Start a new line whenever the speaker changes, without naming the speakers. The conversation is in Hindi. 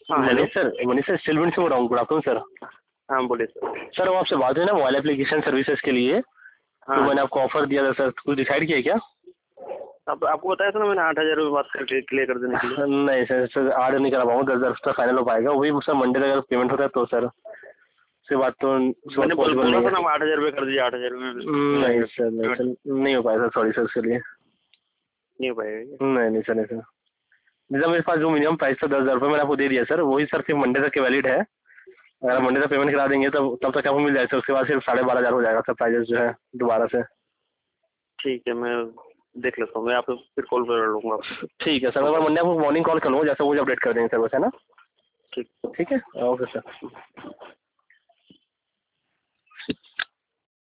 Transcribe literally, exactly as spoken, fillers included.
हाँ hello
Manish sir, Manish sir steel wind से बोल रहा हूँ। Good afternoon sir.
हाँ बोलिए सर।
सर वो आपसे बात हुई ना मोबाइल एप्लीकेशन सर्विसेज के लिए, तो
हाँ
मैंने आपको ऑफर दिया था सर, कुछ डिसाइड किया क्या?
अब आपको बताया था ना मैंने आठ हज़ार रुपये बात करके क्लियर कर देने के लिए।
नहीं सर, सर आठ नहीं करा पाऊंगा, दस हज़ार तक फाइनल हो पाएगा, वही सर मंडे तक अगर पेमेंट होता है तो सर उसके बाद तो
मैंने बोल,
पॉसिबल
बोला
नहीं
था
है।
ना आठ हज़ार रुपये कर दीजिए, आठ हज़ार रुपये
नहीं सर, नहीं सर, नहीं हो पाएगा सॉरी सर उसके लिए।
नहीं हो पाएगा।
नहीं नहीं सर, नहीं सर। जैसा मेरे पास जो मिनिमम प्राइस था दस हज़ार रुपये मैंने आपको दे दिया सर, वही सर सिर्फ मंडे तक के वैलिड है। अगर आप मंडे तक पेमेंट करा देंगे तब तब तक आपको मिल जाएगा सर, उसके बाद सिर्फ साढ़े बारह हज़ार हो जाएगा सर प्राइजेस जो है दोबारा से।
ठीक है मैं देख लेता हूँ, मैं आपको फिर कॉल कर लूँगा।
ठीक है सर, मैं मंडे आपको मॉर्निंग कॉल कर लूँगा, जैसे मुझे अपडेट कर देंगे सर, वैसे ना।
ठीक
ठीक है, ओके सर।